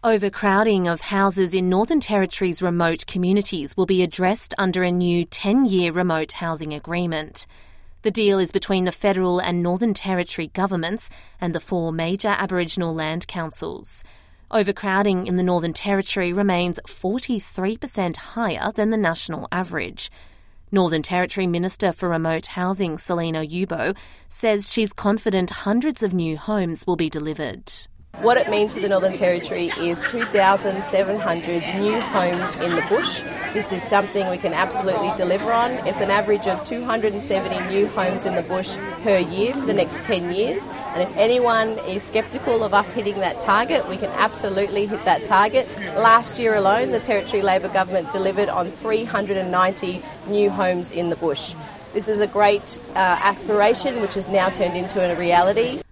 Overcrowding of houses in Northern Territory's remote communities will be addressed under a new 10-year remote housing agreement. The deal is between the federal and Northern Territory governments and the 4 major Aboriginal land councils. Overcrowding in the Northern Territory remains 43% higher than the national average. Northern Territory Minister for Remote Housing, Selena Yubo, says she's confident hundreds of new homes will be delivered. What it means for the Northern Territory is 2,700 new homes in the bush. This is something we can absolutely deliver on. It's an average of 270 new homes in the bush per year for the next 10 years. And if anyone is sceptical of us hitting that target, we can absolutely hit that target. Last year alone, the Territory Labor Government delivered on 390 new homes in the bush. This is a great aspiration which has now turned into a reality.